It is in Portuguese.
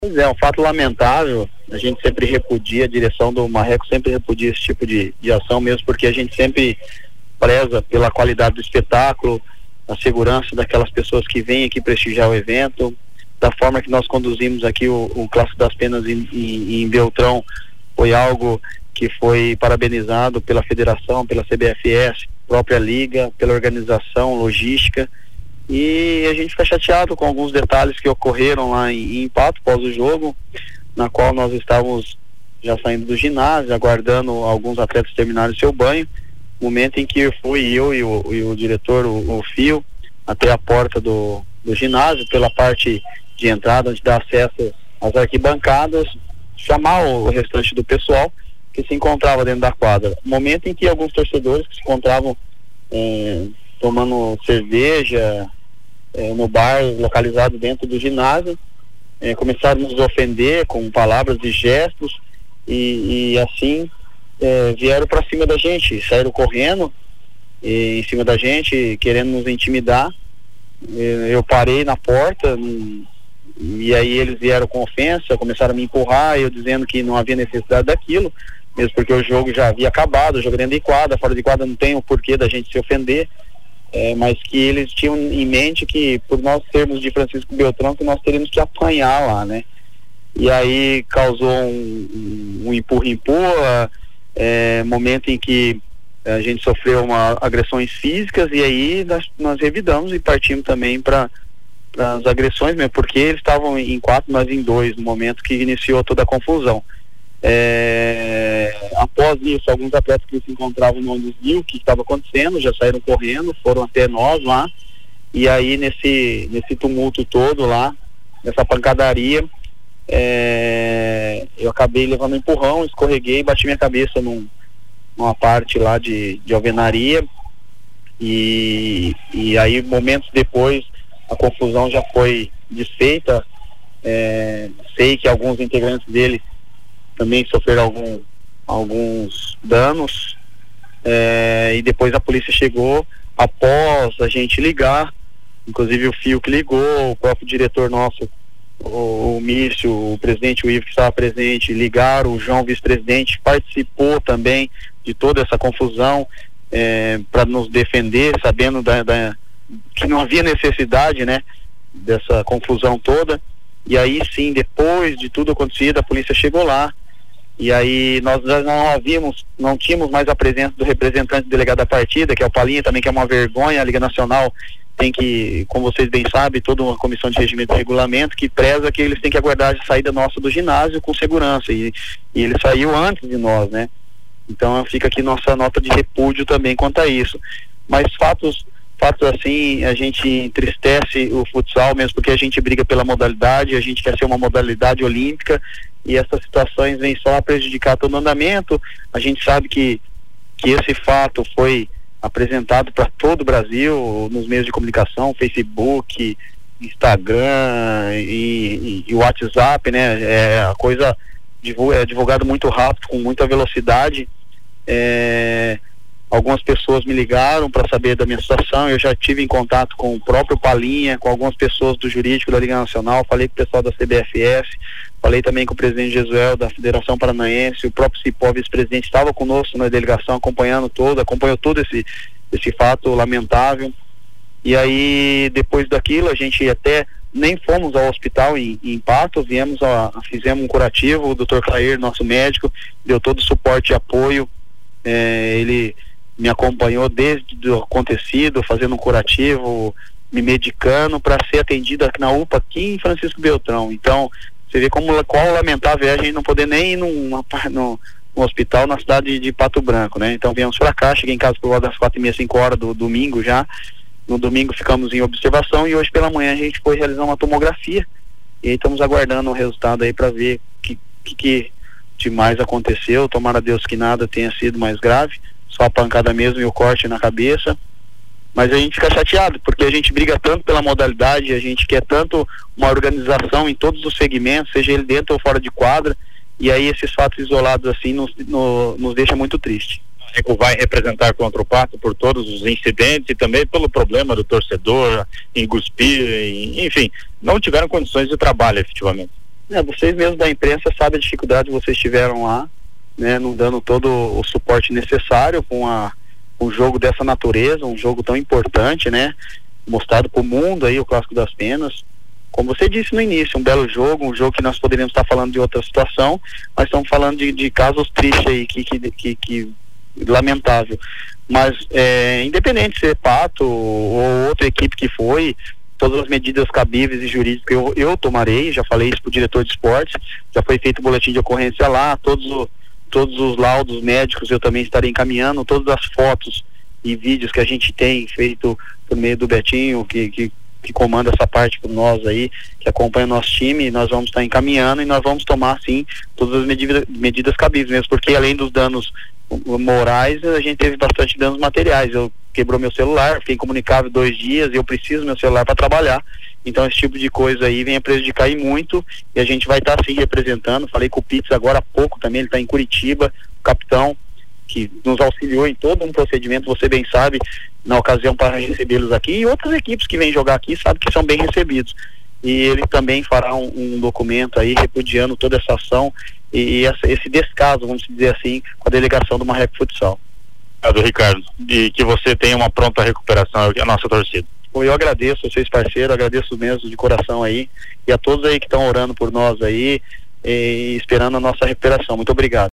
Pois é, um fato lamentável. A gente sempre repudia, a direção do Marreco sempre repudia esse tipo de ação, mesmo porque a gente sempre preza pela qualidade do espetáculo, a segurança daquelas pessoas que vêm aqui prestigiar o evento, da forma que nós conduzimos aqui o Clássico das Penas em Beltrão. Foi algo que foi parabenizado pela federação, pela CBFS, própria liga, pela organização, logística, e a gente fica chateado com alguns detalhes que ocorreram lá em Pato, pós o jogo, na qual nós estávamos já saindo do ginásio, aguardando alguns atletas terminarem seu banho, momento em que fui eu e o diretor, o Fio, até a porta do ginásio, pela parte de entrada, onde dá acesso às arquibancadas, chamar o restante do pessoal que se encontrava dentro da quadra. Momento em que alguns torcedores que se encontravam tomando cerveja no bar localizado dentro do ginásio começaram a nos ofender com palavras e gestos e assim vieram para cima da gente, saíram correndo em cima da gente, querendo nos intimidar. Eu parei na porta e aí eles vieram com ofensa, começaram a me empurrar, eu dizendo que não havia necessidade daquilo, mesmo porque o jogo já havia acabado, o jogo dentro de quadra, fora de quadra não tem o porquê da gente se ofender, mas que eles tinham em mente que por nós sermos de Francisco Beltrão, que nós teríamos que apanhar lá, né? E aí causou um empurra-empurra, momento em que a gente sofreu agressões físicas, e aí nós revidamos e partimos também para as agressões mesmo, porque eles estavam em 4, nós em 2, no momento que iniciou toda a confusão. Após isso, alguns atletas que se encontravam no ônibus viu o que estava acontecendo, já saíram correndo, foram até nós lá, e aí nesse tumulto todo lá, nessa pancadaria, eu acabei levando um empurrão, escorreguei e bati minha cabeça numa parte lá de alvenaria, e aí momentos depois a confusão já foi desfeita. Sei que alguns integrantes dele também sofreram alguns danos, e depois a polícia chegou após a gente ligar, inclusive o Fio que ligou, o próprio diretor nosso, o Mício, o presidente, o Ivo que estava presente, ligaram, o João, vice-presidente, participou também de toda essa confusão para nos defender, sabendo que não havia necessidade, né, dessa confusão toda. E aí sim, depois de tudo acontecido, a polícia chegou lá, e aí nós já não tínhamos mais a presença do representante do delegado da partida, que é o Palinha, também, que é uma vergonha. A Liga Nacional tem que, como vocês bem sabem, toda uma comissão de regimento e regulamento que preza que eles têm que aguardar a saída nossa do ginásio com segurança, e ele saiu antes de nós, né? Então fica aqui nossa nota de repúdio também quanto a isso. Mas fatos assim, a gente entristece o futsal, mesmo porque a gente briga pela modalidade, a gente quer ser uma modalidade olímpica, e essas situações vêm só a prejudicar todo o andamento. A gente sabe que esse fato foi apresentado para todo o Brasil, nos meios de comunicação, Facebook, Instagram e WhatsApp, né? A coisa é divulgado muito rápido, com muita velocidade. Algumas pessoas me ligaram para saber da minha situação. Eu já tive em contato com o próprio Palinha, com algumas pessoas do jurídico da Liga Nacional, falei com o pessoal da CBFS, falei também com o presidente Jesuel da Federação Paranaense, o próprio Cipó, vice-presidente, estava conosco na delegação, acompanhou todo esse fato lamentável. E aí, depois daquilo, a gente até nem fomos ao hospital em Pato, fizemos um curativo. O Dr. Clair, nosso médico, deu todo o suporte e apoio. Ele me acompanhou desde o acontecido, fazendo um curativo, me medicando para ser atendido aqui na UPA, aqui em Francisco Beltrão. Então, você vê qual lamentável é a gente não poder nem ir no hospital na cidade de Pato Branco, né? Então viemos para cá, cheguei em casa por volta das 4h30, 5h do domingo já. No domingo ficamos em observação, e hoje pela manhã a gente foi realizar uma tomografia, e aí estamos aguardando o resultado aí para ver o que de mais aconteceu. Tomara a Deus que nada tenha sido mais grave, só a pancada mesmo e o corte na cabeça. Mas a gente fica chateado, porque a gente briga tanto pela modalidade, a gente quer tanto uma organização em todos os segmentos, seja ele dentro ou fora de quadra, e aí esses fatos isolados assim nos deixa muito triste. O Marreco vai representar contra o Pato por todos os incidentes e também pelo problema do torcedor em cuspir, enfim, não tiveram condições de trabalho efetivamente. Vocês mesmos da imprensa sabem a dificuldade que vocês tiveram lá, né, não dando todo o suporte necessário com um jogo dessa natureza, um jogo tão importante, né, mostrado para o mundo aí, o Clássico das Penas. Como você disse no início, um belo jogo, um jogo que nós poderíamos estar falando de outra situação, mas estamos falando de casos tristes aí, que lamentável. Mas independente de ser Pato ou outra equipe que foi, todas as medidas cabíveis e jurídicas eu tomarei, já falei isso para o diretor de esportes, já foi feito o boletim de ocorrência lá, todos os laudos médicos eu também estarei encaminhando, todas as fotos e vídeos que a gente tem feito por meio do Betinho, que comanda essa parte por nós aí, que acompanha o nosso time, nós vamos estar encaminhando e nós vamos tomar, sim, todas as medidas cabíveis mesmo, porque além dos danos morais, a gente teve bastante danos materiais. Eu quebrou meu celular, fiquei incomunicável 2 dias, eu preciso do meu celular para trabalhar, então esse tipo de coisa aí vem a prejudicar e muito, e a gente vai estar sim representando. Falei com o Pitts agora há pouco também, ele está em Curitiba, o capitão que nos auxiliou em todo um procedimento, você bem sabe, na ocasião para recebê-los aqui, e outras equipes que vêm jogar aqui sabem que são bem recebidos, e ele também fará um documento aí repudiando toda essa ação e esse descaso, vamos dizer assim, com a delegação do Marreco Futsal. Obrigado, Ricardo, e que você tenha uma pronta recuperação, a nossa torcida. Eu agradeço vocês, parceiros, agradeço mesmo de coração aí, e a todos aí que estão orando por nós aí, e esperando a nossa recuperação. Muito obrigado.